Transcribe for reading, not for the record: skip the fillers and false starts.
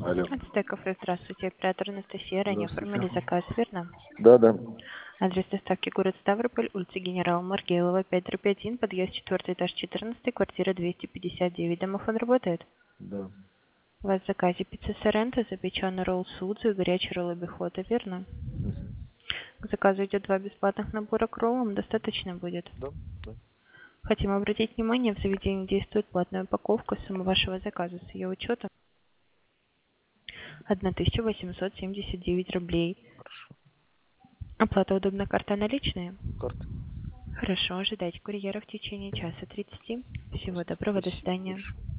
Алло. Ацтек кафе, здравствуйте. Оператор Анастасия. Ранее Здравствуйте. оформили заказ, верно? Да, да. Адрес доставки город Ставрополь, улица Генерала Маргелова, 5/1, подъезд 4, этаж 14, квартира 259. Домофон работает? Да. У вас в заказе пицца Соренто, запеченный ролл Судзу и горячий ролл Обихота, верно? Мгм. К заказу идет 2 бесплатных набора к роллам, достаточно будет. Да, да. Хотим обратить внимание, в заведении действует платная упаковка. Сумма вашего заказа с ее учетом 1879 рублей. Хорошо. Оплата удобна, карта наличные? Карта. Хорошо, ожидайте курьера в течение часа 30. Всего Ясно. доброго, до Спасибо свидания. большое.